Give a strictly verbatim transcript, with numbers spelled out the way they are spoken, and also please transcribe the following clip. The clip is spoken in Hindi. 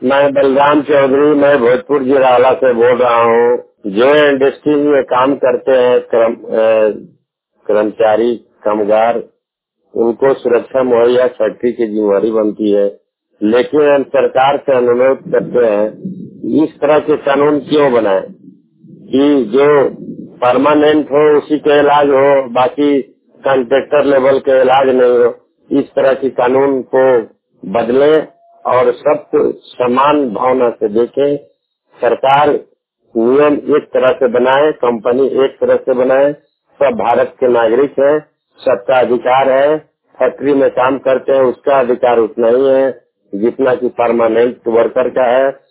मैं बलराम चौधरी, मैं भोजपुर जिराला से बोल रहा हूँ। जो इंडस्ट्री में काम करते हैं कर्म, अ, कर्मचारी कामगार, उनको सुरक्षा मुहैया फैक्ट्री की जिम्मेवारी बनती है। लेकिन हम सरकार से अनुरोध करते हैं, इस तरह के कानून क्यों बनाए कि जो परमानेंट हो उसी के इलाज हो, बाकी कॉन्ट्रैक्टर लेवल के इलाज नहीं हो। इस तरह की कानून को बदले और सबको समान भावना से देखें। सरकार नियम एक तरह से बनाए, कंपनी एक तरह से बनाए। सब भारत के नागरिक हैं, सबका अधिकार है। फैक्ट्री में काम करते हैं उसका अधिकार उतना ही है जितना कि परमानेंट वर्कर का है।